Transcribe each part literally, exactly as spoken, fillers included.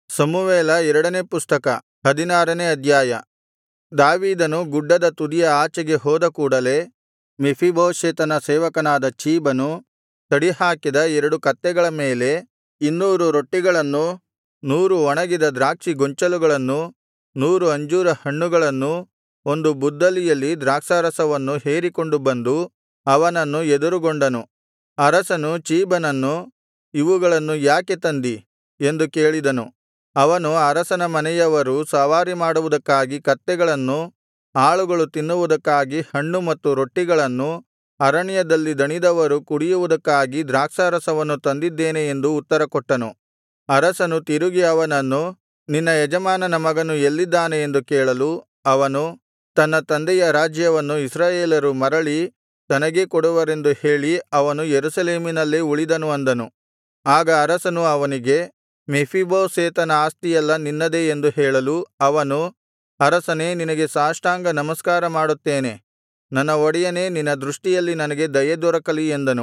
ಸಮುವೇಲ ಎರಡನೇ ಪುಸ್ತಕ ಹದಿನಾರನೇ ಅಧ್ಯಾಯ. ದಾವೀದನು ಗುಡ್ಡದ ತುದಿಯ ಆಚೆಗೆ ಹೋದ ಕೂಡಲೆ ಮೆಫೀಬೋಶೆತನ ಸೇವಕನಾದ ಚೀಬನು ತಡಿಹಾಕಿದ ಎರಡು ಕತ್ತೆಗಳ ಮೇಲೆ ಇನ್ನೂರು ರೊಟ್ಟಿಗಳನ್ನೂ ನೂರು ಒಣಗಿದ ದ್ರಾಕ್ಷಿ ಗೊಂಚಲುಗಳನ್ನೂ ನೂರು ಅಂಜೂರ ಹಣ್ಣುಗಳನ್ನೂ ಒಂದು ಬುದ್ದಲಿಯಲ್ಲಿ ದ್ರಾಕ್ಷಾರಸವನ್ನು ಹೇರಿಕೊಂಡು ಬಂದು ಅವನನ್ನು ಎದುರುಗೊಂಡನು. ಅರಸನು ಚೀಬನನ್ನು, ಇವುಗಳನ್ನು ಯಾಕೆ ತಂದಿ ಎಂದು ಕೇಳಿದನು. ಅವನು, ಅರಸನ ಮನೆಯವರು ಸವಾರಿ ಮಾಡುವುದಕ್ಕಾಗಿ ಕತ್ತೆಗಳನ್ನೂ ಆಳುಗಳು ತಿನ್ನುವುದಕ್ಕಾಗಿ ಹಣ್ಣು ಮತ್ತು ರೊಟ್ಟಿಗಳನ್ನೂ ಅರಣ್ಯದಲ್ಲಿ ದಣಿದವರು ಕುಡಿಯುವುದಕ್ಕಾಗಿ ದ್ರಾಕ್ಷಾರಸವನ್ನು ತಂದಿದ್ದೇನೆ ಎಂದು ಉತ್ತರಕೊಟ್ಟನು. ಅರಸನು ತಿರುಗಿ ಅವನನ್ನು, ನಿನ್ನ ಯಜಮಾನನ ಮಗನು ಎಲ್ಲಿದ್ದಾನೆ ಎಂದು ಕೇಳಲು ಅವನು, ತನ್ನ ತಂದೆಯ ರಾಜ್ಯವನ್ನು ಇಸ್ರಾಯೇಲರು ಮರಳಿ ತನಗೇ ಕೊಡುವರೆಂದು ಹೇಳಿ ಅವನು ಯೆರೂಸಲೇಮಿನಲ್ಲೇ ಉಳಿದನು ಅಂದನು. ಆಗ ಅರಸನು ಅವನಿಗೆ, ಮೆಫೀಬೋಶೆತನ ಆಸ್ತಿಯೆಲ್ಲಾ ನಿನ್ನದೇ ಎಂದು ಹೇಳಲು ಅವನು, ಅರಸನೇ, ನಿನಗೆ ಸಾಷ್ಟಾಂಗ ನಮಸ್ಕಾರ ಮಾಡುತ್ತೇನೆ. ನನ್ನ ಒಡೆಯನೇ, ನಿನ್ನ ದೃಷ್ಟಿಯಲ್ಲಿ ನನಗೆ ದಯೆ ದೊರಕಲಿ ಎಂದನು.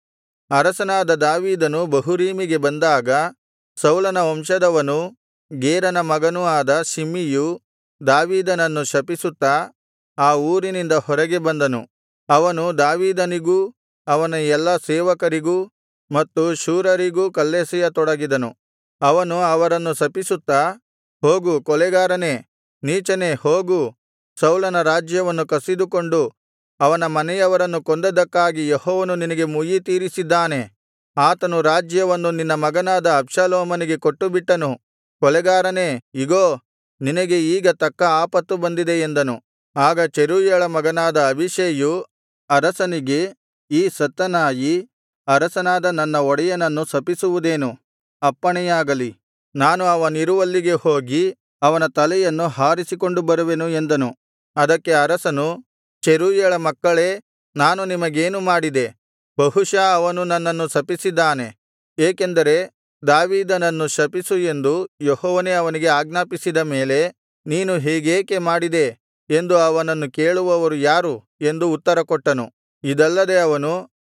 ಅರಸನಾದ ದಾವೀದನು ಬಹುರೀಮಿಗೆ ಬಂದಾಗ ಸೌಲನ ವಂಶದವನೂ ಗೇರನ ಮಗನೂ ಆದ ಶಿಮ್ಮೀಯು ದಾವೀದನನ್ನು ಶಪಿಸುತ್ತಾ ಆ ಊರಿನಿಂದ ಹೊರಗೆ ಬಂದನು. ಅವನು ದಾವೀದನಿಗೂ ಅವನ ಎಲ್ಲಾ ಸೇವಕರಿಗೂ ಮತ್ತು ಶೂರರಿಗೂ ಕಲ್ಲೆಸೆಯತೊಡಗಿದನು. ಅವನು ಅವರನ್ನು ಶಪಿಸುತ್ತಾ, ಹೋಗು, ಕೊಲೆಗಾರನೇ, ನೀಚನೇ, ಹೋಗು, ಸೌಲನ ರಾಜ್ಯವನ್ನು ಕಸಿದುಕೊಂಡು ಅವನ ಮನೆಯವರನ್ನು ಕೊಂದದ್ದಕ್ಕಾಗಿ ಯೆಹೋವನು ನಿನಗೆ ಮುಯ್ಯಿತೀರಿಸಿದ್ದಾನೆ. ಆತನು ರಾಜ್ಯವನ್ನು ನಿನ್ನ ಮಗನಾದ ಅಬ್ಷಾಲೋಮನಿಗೆ ಕೊಟ್ಟುಬಿಟ್ಟನು. ಕೊಲೆಗಾರನೇ, ಇಗೋ, ನಿನಗೆ ಈಗ ತಕ್ಕ ಆಪತ್ತು ಬಂದಿದೆ ಎಂದನು. ಆಗ ಚೆರೂಯಳ ಮಗನಾದ ಅಬೀಷೈಯು ಅರಸನಿಗೆ, ಈ ಸತ್ತ ನಾಯಿ ಅರಸನಾದ ನನ್ನ ಒಡೆಯನನ್ನು ಶಪಿಸುವುದೇನು? ಅಪ್ಪಣೆಯಾಗಲಿ, ನಾನು ಅವನಿರುವಲ್ಲಿಗೆ ಹೋಗಿ ಅವನ ತಲೆಯನ್ನು ಹಾರಿಸಿಕೊಂಡು ಬರುವೆನು ಎಂದನು. ಅದಕ್ಕೆ ಅರಸನು, ಚೆರೂಯಳ ಮಕ್ಕಳೇ, ನಾನು ನಿಮಗೇನು ಮಾಡಿದೆ? ಬಹುಶಃ ಅವನು ನನ್ನನ್ನು ಶಪಿಸಿದ್ದಾನೆ. ಏಕೆಂದರೆ ದಾವೀದನನ್ನು ಶಪಿಸು ಎಂದು ಯೆಹೋವನೇ ಅವನಿಗೆ ಆಜ್ಞಾಪಿಸಿದ ಮೇಲೆ ನೀನು ಹೀಗೇಕೆ ಮಾಡಿದೆ ಎಂದು ಅವನನ್ನು ಕೇಳುವವರು ಯಾರು ಎಂದು ಉತ್ತರಕೊಟ್ಟನು. ಇದಲ್ಲದೆ ಅವನು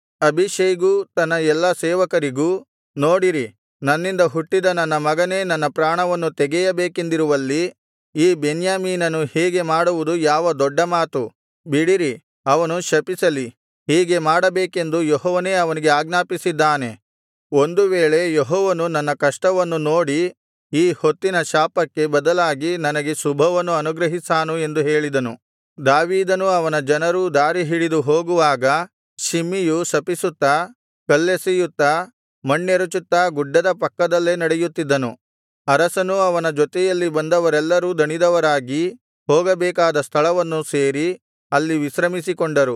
ಅಬೀಷೈಗೂ ತನ್ನ ಎಲ್ಲಾ ಸೇವಕರಿಗೂ, ನೋಡಿರಿ, ನನ್ನಿಂದ ಹುಟ್ಟಿದ ನನ್ನ ಮಗನೇ ನನ್ನ ಪ್ರಾಣವನ್ನು ತೆಗೆಯಬೇಕೆಂದಿರುವಲ್ಲಿ ಈ ಬೆನ್ಯಾಮೀನನು ಹೀಗೆ ಮಾಡುವುದು ಯಾವ ದೊಡ್ಡ ಮಾತು? ಬಿಡಿರಿ, ಅವನು ಶಪಿಸಲಿ. ಹೀಗೆ ಮಾಡಬೇಕೆಂದು ಯೆಹೋವನೇ ಅವನಿಗೆ ಆಜ್ಞಾಪಿಸಿದ್ದಾನೆ. ಒಂದು ವೇಳೆ ಯೆಹೋವನು ನನ್ನ ಕಷ್ಟವನ್ನು ನೋಡಿ ಈ ಹೊತ್ತಿನ ಶಾಪಕ್ಕೆ ಬದಲಾಗಿ ನನಗೆ ಶುಭವನ್ನು ಅನುಗ್ರಹಿಸಾನು ಎಂದು ಹೇಳಿದನು. ದಾವೀದನೂ ಅವನ ಜನರೂ ದಾರಿ ಹಿಡಿದು ಹೋಗುವಾಗ ಶಿಮ್ಮಿಯು ಶಪಿಸುತ್ತಾ, ಕಲ್ಲೆಸೆಯುತ್ತಾ, ಮಣ್ಣೆರಚುತ್ತಾ ಗುಡ್ಡದ ಪಕ್ಕದಲ್ಲೇ ನಡೆಯುತ್ತಿದ್ದನು. ಅರಸನೂ ಅವನ ಜೊತೆಯಲ್ಲಿ ಬಂದವರೆಲ್ಲರೂ ದಣಿದವರಾಗಿ ಹೋಗಬೇಕಾದ ಸ್ಥಳವನ್ನು ಸೇರಿ ಅಲ್ಲಿ ವಿಶ್ರಮಿಸಿಕೊಂಡರು.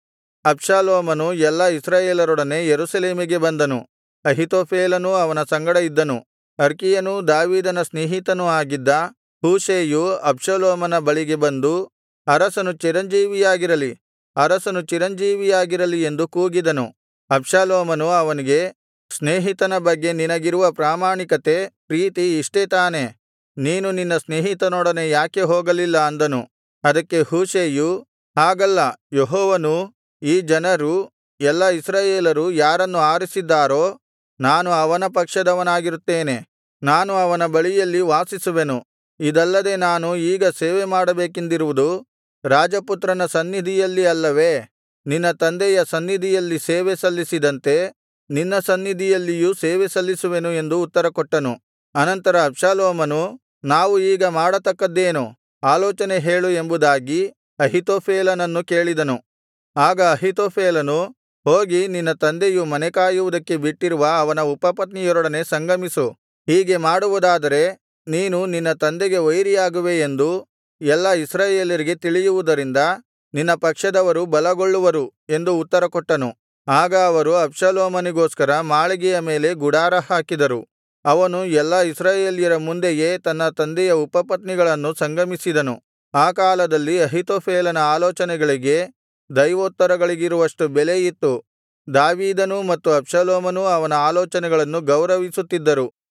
ಅಬ್ಷಾಲೋಮನು ಎಲ್ಲಾ ಇಸ್ರಾಯೇಲರೊಡನೆ ಯೆರೂಸಲೇಮಿಗೆ ಬಂದನು. ಅಹೀತೋಫೆಲನೂ ಅವನ ಸಂಗಡ ಇದ್ದನು. ಅರ್ಕೀಯನೂ ದಾವೀದನ ಸ್ನೇಹಿತನೂ ಆಗಿದ್ದ ಹೂಷೈಯು ಅಬ್ಷಾಲೋಮನ ಬಳಿಗೆ ಬಂದು, ಅರಸನು ಚಿರಂಜೀವಿಯಾಗಿರಲಿ, ಅರಸನು ಚಿರಂಜೀವಿಯಾಗಿರಲಿ ಎಂದು ಕೂಗಿದನು. ಅಬ್ಷಾಲೋಮನು ಅವನಿಗೆ, ಸ್ನೇಹಿತನ ಬಗ್ಗೆ ನಿನಗಿರುವ ಪ್ರಾಮಾಣಿಕತೆ, ಪ್ರೀತಿ ಇಷ್ಟೇ ತಾನೆ? ನೀನು ನಿನ್ನ ಸ್ನೇಹಿತನೊಡನೆ ಯಾಕೆ ಹೋಗಲಿಲ್ಲ ಅಂದನು. ಅದಕ್ಕೆ ಹೂಷೈಯು, ಹಾಗಲ್ಲ, ಯೆಹೋವನು ಈ ಜನರು ಎಲ್ಲಾ ಇಸ್ರಾಯೇಲರು ಯಾರನ್ನು ಆರಿಸಿದ್ದಾರೋ ನಾನು ಅವನ ಪಕ್ಷದವನಾಗಿರುತ್ತೇನೆ. ನಾನು ಅವನ ಬಳಿಯಲ್ಲಿ ವಾಸಿಸುವೆನು. ಇದಲ್ಲದೆ ನಾನು ಈಗ ಸೇವೆ ಮಾಡಬೇಕೆಂದಿರುವುದು ರಾಜಪುತ್ರನ ಸನ್ನಿಧಿಯಲ್ಲಿ ಅಲ್ಲವೇ? ನಿನ್ನ ತಂದೆಯ ಸನ್ನಿಧಿಯಲ್ಲಿ ಸೇವೆ ಸಲ್ಲಿಸಿದಂತೆ ನಿನ್ನ ಸನ್ನಿಧಿಯಲ್ಲಿಯೂ ಸೇವೆ ಸಲ್ಲಿಸುವೆನು ಎಂದು ಉತ್ತರಕೊಟ್ಟನು. ಅನಂತರ ಅಬ್ಷಾಲೋಮನು, ನಾವು ಈಗ ಮಾಡತಕ್ಕದ್ದೇನು? ಆಲೋಚನೆ ಹೇಳು ಎಂಬುದಾಗಿ ಅಹೀತೋಫೆಲನನ್ನು ಕೇಳಿದನು. ಆಗ ಅಹೀತೋಫೆಲನು, ಹೋಗಿ ನಿನ್ನ ತಂದೆಯು ಮನೆಕಾಯುವುದಕ್ಕೆ ಬಿಟ್ಟಿರುವ ಅವನ ಉಪಪತ್ನಿಯರೊಡನೆ ಸಂಗಮಿಸು. ಹೀಗೆ ಮಾಡುವುದಾದರೆ ನೀನು ನಿನ್ನ ತಂದೆಗೆ ವೈರಿಯಾಗುವೆ ಎಂದು ಎಲ್ಲಾ ಇಸ್ರಾಯೇಲರಿಗೆ ತಿಳಿಯುವುದರಿಂದ ನಿನ್ನ ಪಕ್ಷದವರು ಬಲಗೊಳ್ಳುವರು ಎಂದು ಉತ್ತರಕೊಟ್ಟನು. ಆಗ ಅವರು ಅಬ್ಷಾಲೋಮನಿಗೋಸ್ಕರ ಮಾಳಿಗೆಯ ಮೇಲೆ ಗುಡಾರ ಹಾಕಿದರು. ಅವನು ಎಲ್ಲಾ ಇಸ್ರಾಯೇಲ್ಯರ ಮುಂದೆಯೇ ತನ್ನ ತಂದೆಯ ಉಪಪತ್ನಿಗಳನ್ನು ಸಂಗಮಿಸಿದನು. ಆ ಕಾಲದಲ್ಲಿ ಅಹೀತೋಫೆಲನ ಆಲೋಚನೆಗಳಿಗೆ ದೈವೋತ್ತರಗಳಿಗಿರುವಷ್ಟು ಬೆಲೆ ಇತ್ತು. ದಾವೀದನೂ ಮತ್ತು ಅಬ್ಷಾಲೋಮನೂ ಅವನ ಆಲೋಚನೆಗಳನ್ನು ಗೌರವಿಸುತ್ತಿದ್ದರು.